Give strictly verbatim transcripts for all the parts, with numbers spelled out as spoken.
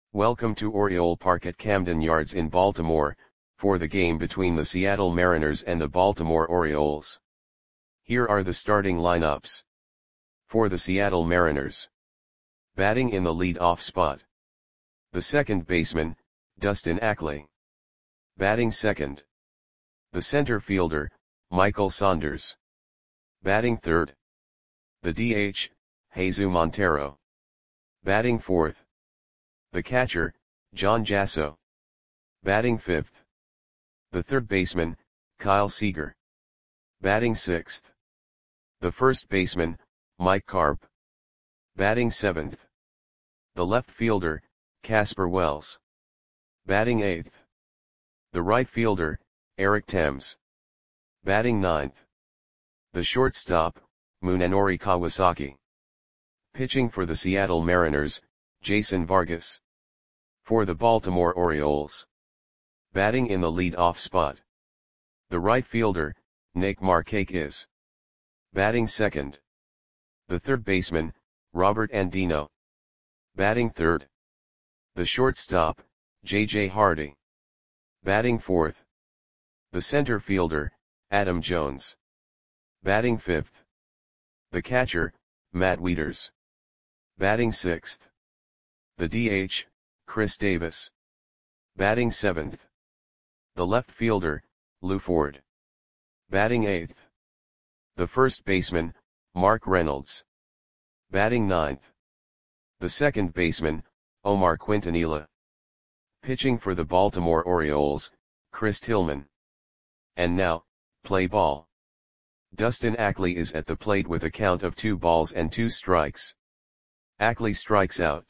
Welcome to Oriole Park at Camden Yards in Baltimore, for the game between the Seattle Mariners and the Baltimore Orioles. Here are the starting lineups. For the Seattle Mariners. Batting in the lead-off spot. The second baseman, Dustin Ackley. Batting second. The center fielder, Michael Saunders. Batting third. The D H, Jesus Montero. Batting fourth. The catcher, John Jasso. Batting fifth. The third baseman, Kyle Seager. Batting sixth. The first baseman, Mike Carp. Batting seventh. The left fielder, Casper Wells. Batting eighth. The right fielder, Eric Thames. Batting ninth. The shortstop, Munenori Kawasaki. Pitching for the Seattle Mariners, Jason Vargas. For the Baltimore Orioles. Batting in the lead-off spot. The right fielder, Nick Markakis. Batting second. The third baseman, Robert Andino. Batting third. The shortstop, J J Hardy. Batting fourth. The center fielder, Adam Jones. Batting fifth. The catcher, Matt Wieters. Batting sixth. The D H, Chris Davis. Batting seventh. The left fielder, Lou Ford. Batting eighth. The first baseman, Mark Reynolds. Batting ninth. The second baseman, Omar Quintanilla. Pitching for the Baltimore Orioles, Chris Tillman. And now, play ball. Dustin Ackley is at the plate with a count of two balls and two strikes. Ackley strikes out.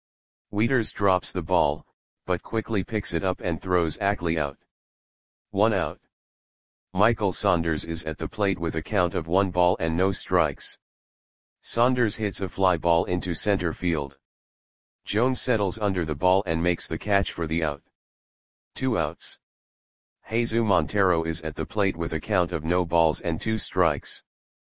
Wieters drops the ball, but quickly picks it up and throws Ackley out. One out. Michael Saunders is at the plate with a count of one ball and no strikes. Saunders hits a fly ball into center field. Jones settles under the ball and makes the catch for the out. Two outs. Jesus Montero is at the plate with a count of no balls and two strikes.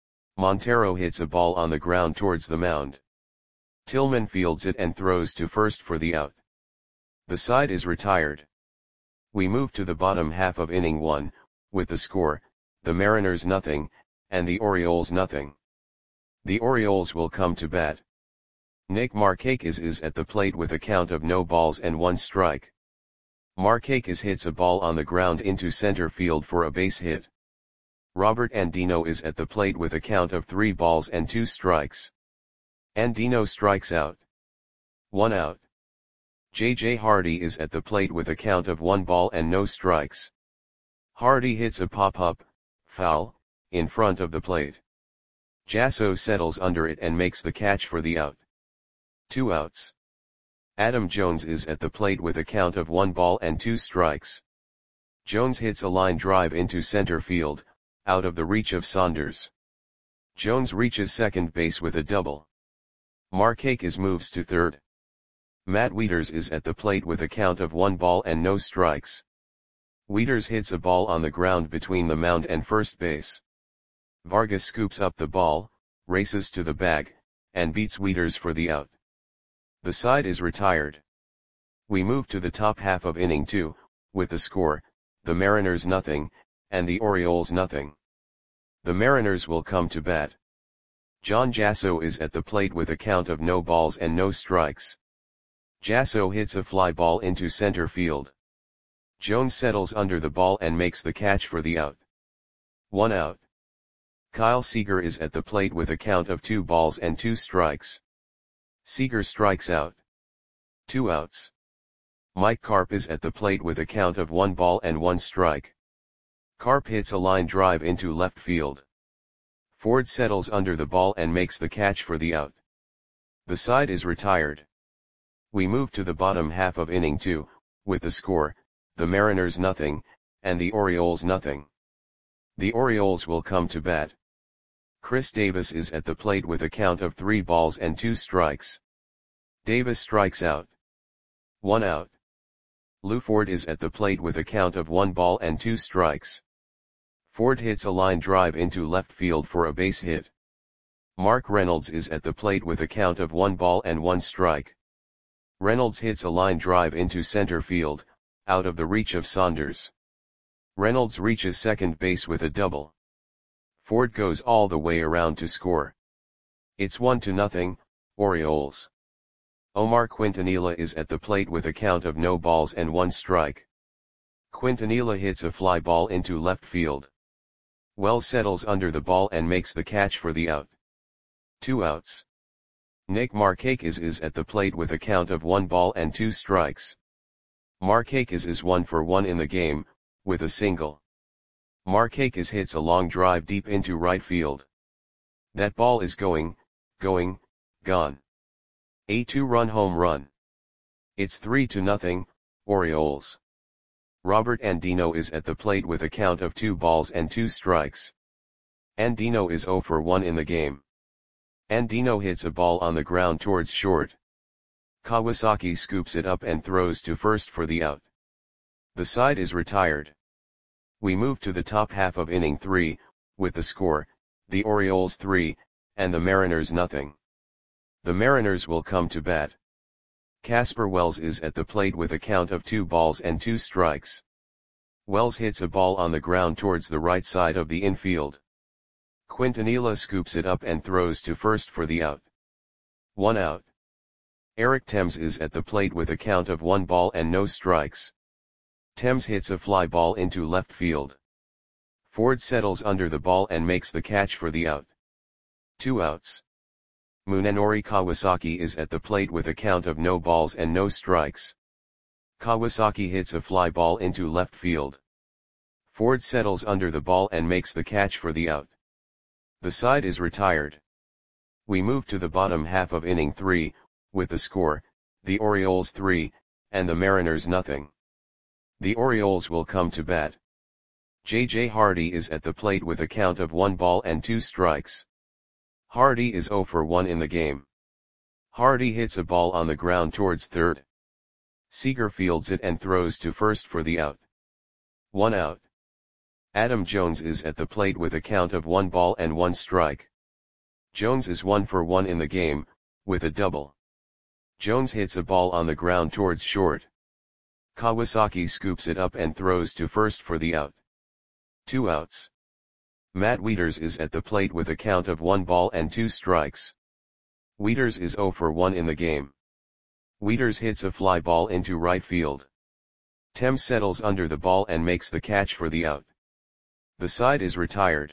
Montero hits a ball on the ground towards the mound. Tillman fields it and throws to first for the out. The side is retired. We move to the bottom half of inning one, with the score, the Mariners nothing, and the Orioles nothing. The Orioles will come to bat. Nick Markakis is at the plate with a count of no balls and one strike. Markakis hits a ball on the ground into center field for a base hit. Robert Andino is at the plate with a count of three balls and two strikes. Andino strikes out. One out. J J Hardy is at the plate with a count of one ball and no strikes. Hardy hits a pop-up, foul, in front of the plate. Jasso settles under it and makes the catch for the out. Two outs. Adam Jones is at the plate with a count of one ball and two strikes. Jones hits a line drive into center field, out of the reach of Saunders. Jones reaches second base with a double. Markakis moves to third. Matt Wieters is at the plate with a count of one ball and no strikes. Wieters hits a ball on the ground between the mound and first base. Vargas scoops up the ball, races to the bag, and beats Wieters for the out. The side is retired. We move to the top half of inning two, with the score, the Mariners nothing, and the Orioles nothing. The Mariners will come to bat. John Jasso is at the plate with a count of no balls and no strikes. Jasso hits a fly ball into center field. Jones settles under the ball and makes the catch for the out. One out. Kyle Seager is at the plate with a count of two balls and two strikes. Seager strikes out. Two outs. Mike Carp is at the plate with a count of one ball and one strike. Carp hits a line drive into left field. Ford settles under the ball and makes the catch for the out. The side is retired. We move to the bottom half of inning two, with the score, the Mariners nothing, and the Orioles nothing. The Orioles will come to bat. Chris Davis is at the plate with a count of three balls and two strikes. Davis strikes out. One out. Lou Ford is at the plate with a count of one ball and two strikes. Ford hits a line drive into left field for a base hit. Mark Reynolds is at the plate with a count of one ball and one strike. Reynolds hits a line drive into center field, out of the reach of Saunders. Reynolds reaches second base with a double. Ford goes all the way around to score. It's one to nothing, Orioles. Omar Quintanilla is at the plate with a count of no balls and one strike. Quintanilla hits a fly ball into left field. Wells settles under the ball and makes the catch for the out. Two outs. Nick Markakis is at the plate with a count of one ball and two strikes. Markakis is one for one in the game, with a single. Markakis hits a long drive deep into right field. That ball is going, going, gone. A two-run home run. It's three to nothing, Orioles. Robert Andino is at the plate with a count of two balls and two strikes. Andino is zero for one in the game. Andino hits a ball on the ground towards short. Kawasaki scoops it up and throws to first for the out. The side is retired. We move to the top half of inning three, with the score, the Orioles three, and the Mariners nothing. The Mariners will come to bat. Casper Wells is at the plate with a count of two balls and two strikes. Wells hits a ball on the ground towards the right side of the infield. Quintanilla scoops it up and throws to first for the out. One out. Eric Thames is at the plate with a count of one ball and no strikes. Thames hits a fly ball into left field. Ford settles under the ball and makes the catch for the out. Two outs. Munenori Kawasaki is at the plate with a count of no balls and no strikes. Kawasaki hits a fly ball into left field. Ford settles under the ball and makes the catch for the out. The side is retired. We move to the bottom half of inning three, with the score, the Orioles three, and the Mariners nothing. The Orioles will come to bat. J J Hardy is at the plate with a count of one ball and two strikes. Hardy is zero for one in the game. Hardy hits a ball on the ground towards third. Seager fields it and throws to first for the out. One out. Adam Jones is at the plate with a count of one ball and one strike. Jones is one for one in the game, with a double. Jones hits a ball on the ground towards short. Kawasaki scoops it up and throws to first for the out. Two outs. Matt Wieters is at the plate with a count of one ball and two strikes. Wieters is zero for one in the game. Wieters hits a fly ball into right field. Thames settles under the ball and makes the catch for the out. The side is retired.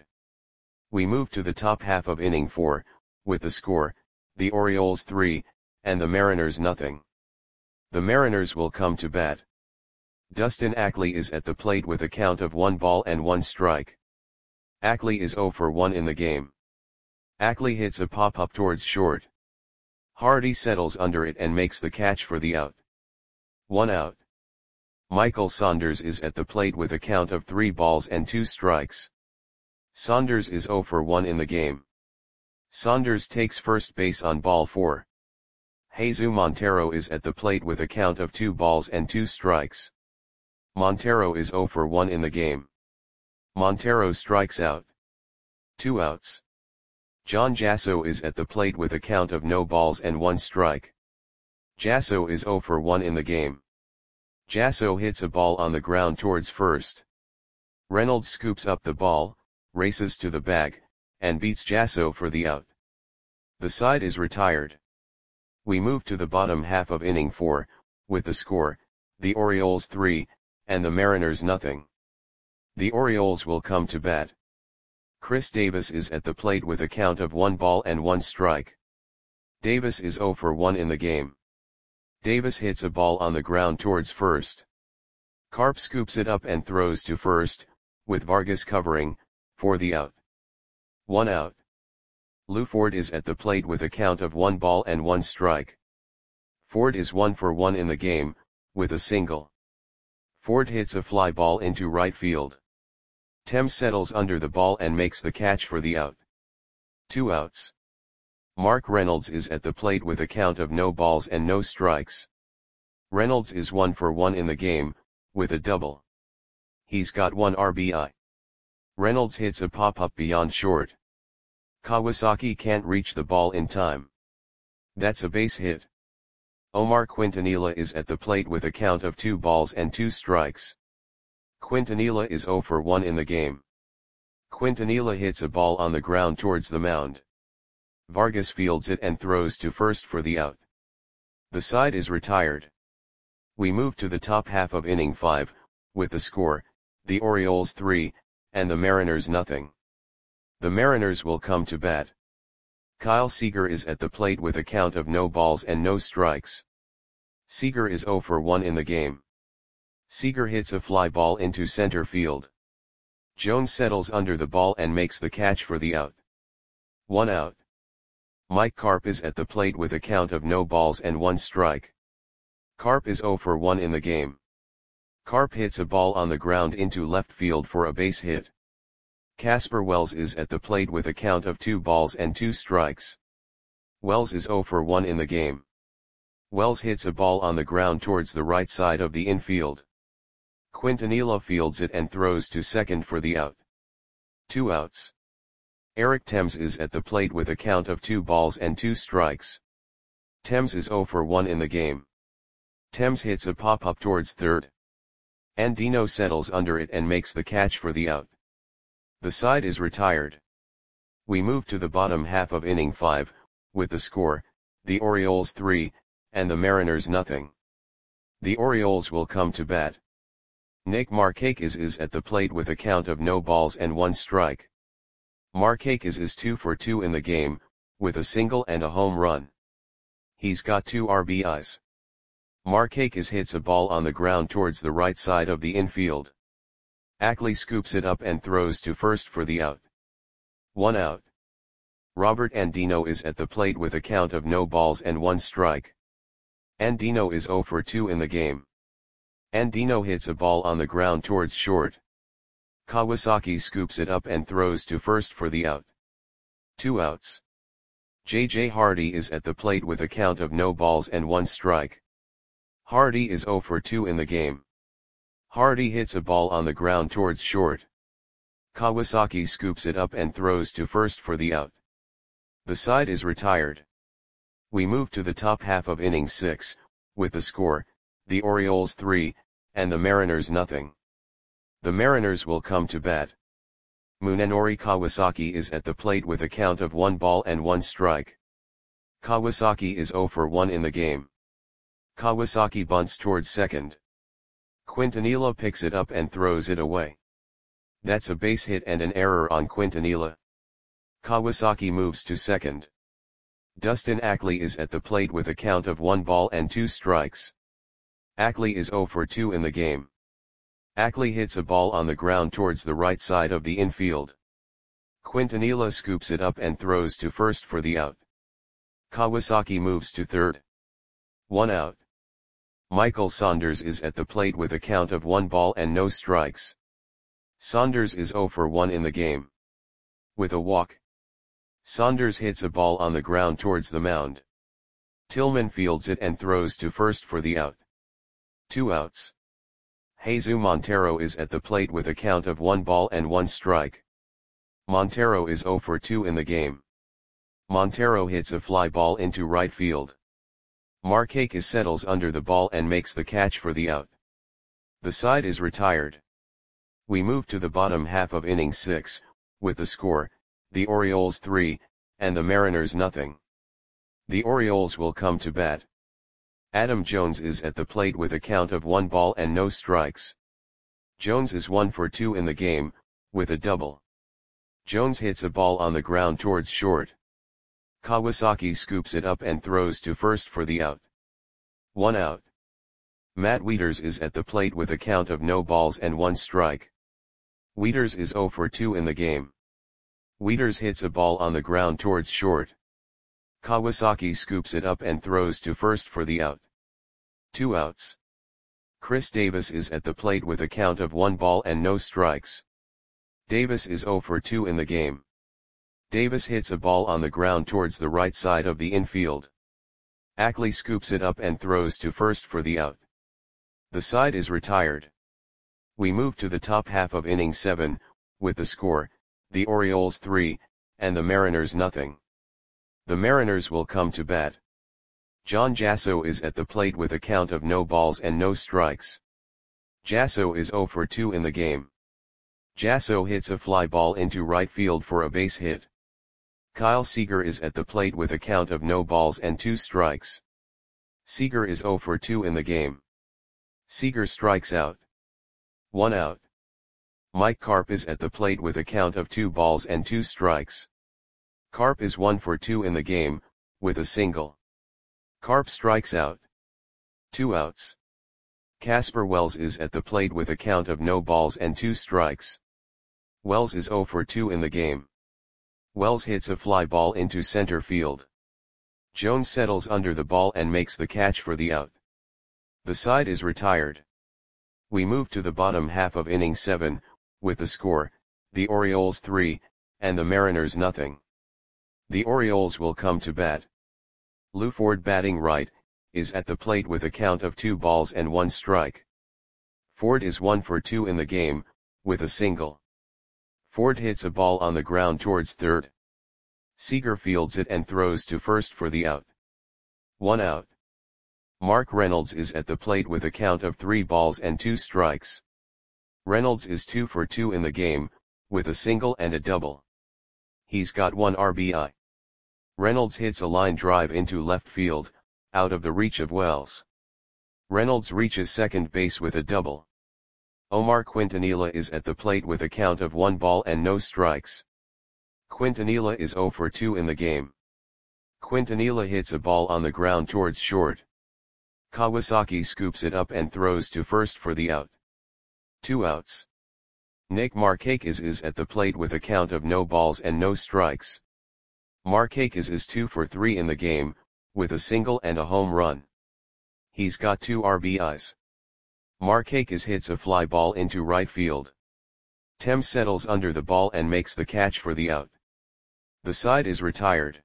We move to the top half of inning four, with the score, the Orioles three, and the Mariners nothing. The Mariners will come to bat. Dustin Ackley is at the plate with a count of one ball and one strike. Ackley is zero for one in the game. Ackley hits a pop-up towards short. Hardy settles under it and makes the catch for the out. One out. Michael Saunders is at the plate with a count of three balls and two strikes. Saunders is zero for one in the game. Saunders takes first base on ball four. Jesus Montero is at the plate with a count of two balls and two strikes. Montero is zero for one in the game. Montero strikes out. Two outs. John Jasso is at the plate with a count of no balls and one strike. Jasso is zero for one in the game. Jasso hits a ball on the ground towards first. Reynolds scoops up the ball, races to the bag, and beats Jasso for the out. The side is retired. We move to the bottom half of inning four, with the score, the Orioles three, and the Mariners nothing. The Orioles will come to bat. Chris Davis is at the plate with a count of one ball and one strike. Davis is zero for one in the game. Davis hits a ball on the ground towards first. Carp scoops it up and throws to first, with Vargas covering, for the out. One out. Lou Ford is at the plate with a count of one ball and one strike. Ford is one for one in the game, with a single. Ford hits a fly ball into right field. Thames settles under the ball and makes the catch for the out. Two outs. Mark Reynolds is at the plate with a count of no balls and no strikes. Reynolds is one for one in the game, with a double. He's got one R B I. Reynolds hits a pop-up beyond short. Kawasaki can't reach the ball in time. That's a base hit. Omar Quintanilla is at the plate with a count of two balls and two strikes. Quintanilla is zero for one in the game. Quintanilla hits a ball on the ground towards the mound. Vargas fields it and throws to first for the out. The side is retired. We move to the top half of inning five, with the score, the Orioles three, and the Mariners nothing. The Mariners will come to bat. Kyle Seager is at the plate with a count of no balls and no strikes. Seager is zero for one in the game. Seager hits a fly ball into center field. Jones settles under the ball and makes the catch for the out. One out. Mike Carp is at the plate with a count of no balls and one strike. Carp is zero for one in the game. Carp hits a ball on the ground into left field for a base hit. Casper Wells is at the plate with a count of two balls and two strikes. Wells is zero for one in the game. Wells hits a ball on the ground towards the right side of the infield. Quintanilla fields it and throws to second for the out. Two outs. Eric Thames is at the plate with a count of two balls and two strikes. Thames is zero for one in the game. Thames hits a pop-up towards third. Andino settles under it and makes the catch for the out. The side is retired. We move to the bottom half of inning five, with the score, the Orioles three, and the Mariners nothing. The Orioles will come to bat. Nick Markakis is at the plate with a count of no balls and one strike. Markakis is two for two in the game, with a single and a home run. He's got two R B Is. Markakis hits a ball on the ground towards the right side of the infield. Ackley scoops it up and throws to first for the out. One out. Robert Andino is at the plate with a count of no balls and one strike. Andino is zero for two in the game. Andino hits a ball on the ground towards short. Kawasaki scoops it up and throws to first for the out. Two outs. J J Hardy is at the plate with a count of no balls and one strike. Hardy is zero for two in the game. Hardy hits a ball on the ground towards short. Kawasaki scoops it up and throws to first for the out. The side is retired. We move to the top half of inning six, with the score, the Orioles three, and the Mariners nothing. The Mariners will come to bat. Munenori Kawasaki is at the plate with a count of one ball and one strike. Kawasaki is zero for one in the game. Kawasaki bunts towards second. Quintanilla picks it up and throws it away. That's a base hit and an error on Quintanilla. Kawasaki moves to second. Dustin Ackley is at the plate with a count of one ball and two strikes. Ackley is zero for two in the game. Ackley hits a ball on the ground towards the right side of the infield. Quintanilla scoops it up and throws to first for the out. Kawasaki moves to third. One out. Michael Saunders is at the plate with a count of one ball and no strikes. Saunders is zero for one in the game. With a walk. Saunders hits a ball on the ground towards the mound. Tillman fields it and throws to first for the out. Two outs. Jesus Montero is at the plate with a count of one ball and one strike. Montero is zero for two in the game. Montero hits a fly ball into right field. Markakis settles under the ball and makes the catch for the out. The side is retired. We move to the bottom half of inning six, with the score, the Orioles three, and the Mariners nothing. The Orioles will come to bat. Adam Jones is at the plate with a count of one ball and no strikes. Jones is one for two in the game, with a double. Jones hits a ball on the ground towards short. Kawasaki scoops it up and throws to first for the out. One out. Matt Wieters is at the plate with a count of no balls and one strike. Wieters is zero for two in the game. Wieters hits a ball on the ground towards short. Kawasaki scoops it up and throws to first for the out. Two outs. Chris Davis is at the plate with a count of one ball and no strikes. Davis is zero for two in the game. Davis hits a ball on the ground towards the right side of the infield. Ackley scoops it up and throws to first for the out. The side is retired. We move to the top half of inning seven, with the score, the Orioles three, and the Mariners nothing. The Mariners will come to bat. John Jasso is at the plate with a count of no balls and no strikes. Jasso is zero for two in the game. Jasso hits a fly ball into right field for a base hit. Kyle Seager is at the plate with a count of no balls and two strikes. Seager is zero for two in the game. Seager strikes out. One out. Mike Carp is at the plate with a count of two balls and two strikes. Carp is one for two in the game, with a single. Carp strikes out. Two outs. Casper Wells is at the plate with a count of no balls and two strikes. Wells is zero for two in the game. Wells hits a fly ball into center field. Jones settles under the ball and makes the catch for the out. The side is retired. We move to the bottom half of inning seven, with the score, the Orioles three, and the Mariners nothing. The Orioles will come to bat. Lou Ford, batting right, is at the plate with a count of two balls and one strike. Ford is one for two in the game, with a single. Ford hits a ball on the ground towards third. Seager fields it and throws to first for the out. One out. Mark Reynolds is at the plate with a count of three balls and two strikes. Reynolds is two for two in the game, with a single and a double. He's got one R B I. Reynolds hits a line drive into left field, out of the reach of Wells. Reynolds reaches second base with a double. Omar Quintanilla is at the plate with a count of one ball and no strikes. Quintanilla is zero for two in the game. Quintanilla hits a ball on the ground towards short. Kawasaki scoops it up and throws to first for the out. Two outs. Nick Markakis is at the plate with a count of no balls and no strikes. Markakis is two for three in the game, with a single and a home run. He's got two R B Is. Markakis hits a fly ball into right field. Thames settles under the ball and makes the catch for the out. The side is retired.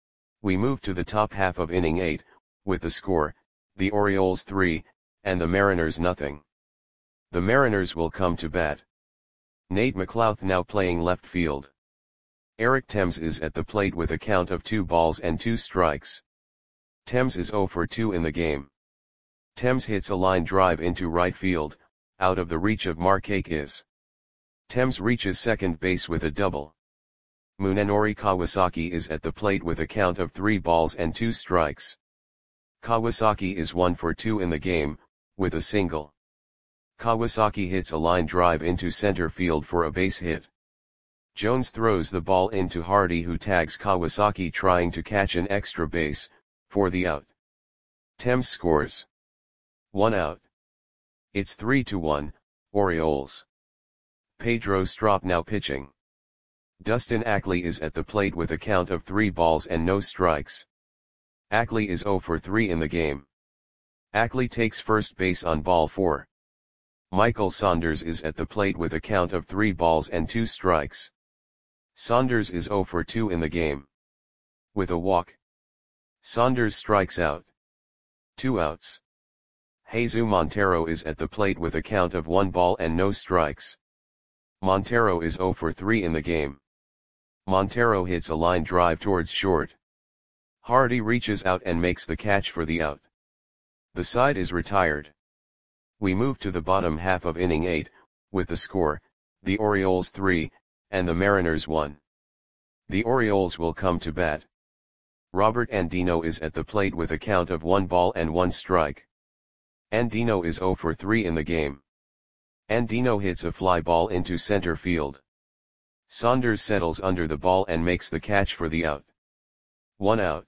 We move to the top half of inning eight, with the score, the Orioles three, and the Mariners nothing. The Mariners will come to bat. Nate McLouth now playing left field. Eric Thames is at the plate with a count of two balls and two strikes. Thames is zero for two in the game. Thames hits a line drive into right field, out of the reach of Markakis. Thames reaches second base with a double. Munenori Kawasaki is at the plate with a count of three balls and two strikes. Kawasaki is one for two in the game, with a single. Kawasaki hits a line drive into center field for a base hit. Jones throws the ball into Hardy, who tags Kawasaki trying to catch an extra base, for the out. Thames scores. One out. It's three to one, Orioles. Pedro Strop now pitching. Dustin Ackley is at the plate with a count of three balls and no strikes. Ackley is zero for three in the game. Ackley takes first base on ball four. Michael Saunders is at the plate with a count of three balls and two strikes. Saunders is zero for two in the game. With a walk. Saunders strikes out. Two outs. Jesus Montero is at the plate with a count of one ball and no strikes. Montero is zero for three in the game. Montero hits a line drive towards short. Hardy reaches out and makes the catch for the out. The side is retired. We move to the bottom half of inning eight, with the score, the Orioles three, and the Mariners one. The Orioles will come to bat. Robert Andino is at the plate with a count of one ball and one strike. Andino is zero for three in the game. Andino hits a fly ball into center field. Saunders settles under the ball and makes the catch for the out. One out.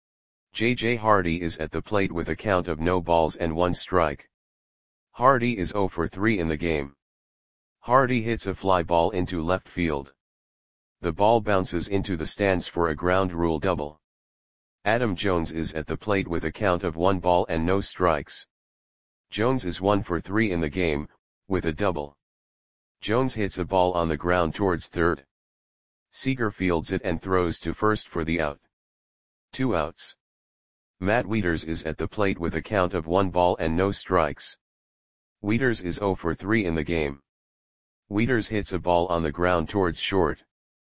J J Hardy is at the plate with a count of no balls and one strike. Hardy is zero for three in the game. Hardy hits a fly ball into left field. The ball bounces into the stands for a ground rule double. Adam Jones is at the plate with a count of one ball and no strikes. Jones is one for three in the game, with a double. Jones hits a ball on the ground towards third. Seager fields it and throws to first for the out. Two outs. Matt Wieters is at the plate with a count of one ball and no strikes. Wieters is zero for three in the game. Wieters hits a ball on the ground towards short.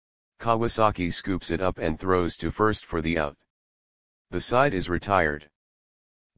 Kawasaki scoops it up and throws to first for the out. The side is retired.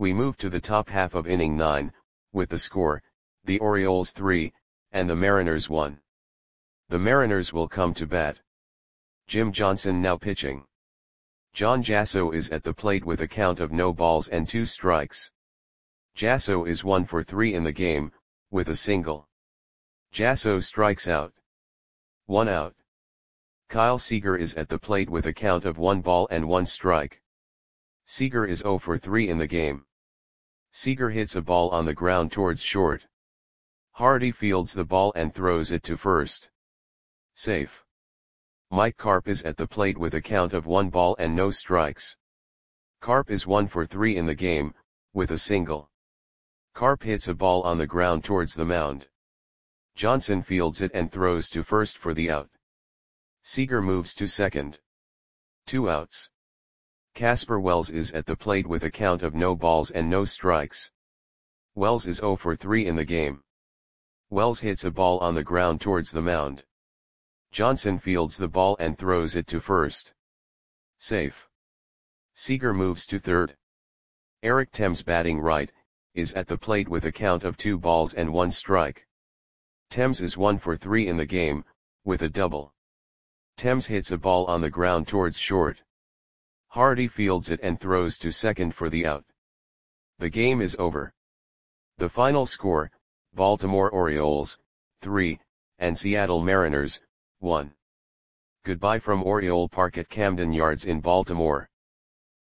We move to the top half of inning nine, with the score, the Orioles three, and the Mariners one. The Mariners will come to bat. Jim Johnson now pitching. John Jasso is at the plate with a count of no balls and two strikes. Jasso is one for three in the game, with a single. Jasso strikes out. One out. Kyle Seager is at the plate with a count of one ball and one strike. Seager is zero for three in the game. Seager hits a ball on the ground towards short. Hardy fields the ball and throws it to first. Safe. Mike Carp is at the plate with a count of one ball and no strikes. Carp is one for three in the game, with a single. Carp hits a ball on the ground towards the mound. Johnson fields it and throws to first for the out. Seager moves to second. Two outs. Casper Wells is at the plate with a count of no balls and no strikes. Wells is zero for three in the game. Wells hits a ball on the ground towards the mound. Johnson fields the ball and throws it to first. Safe. Seager moves to third. Eric Thames, batting right, is at the plate with a count of two balls and one strike. Thames is one for three in the game, with a double. Thames hits a ball on the ground towards short. Hardy fields it and throws to second for the out. The game is over. The final score, Baltimore Orioles, three, and Seattle Mariners, one. Goodbye from Oriole Park at Camden Yards in Baltimore.